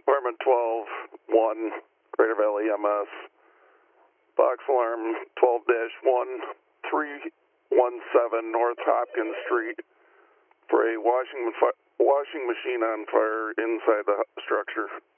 Department 12-1, Crater Valley EMS. Box alarm 12-1317 North Hopkins Street for a washing machine on fire inside the structure.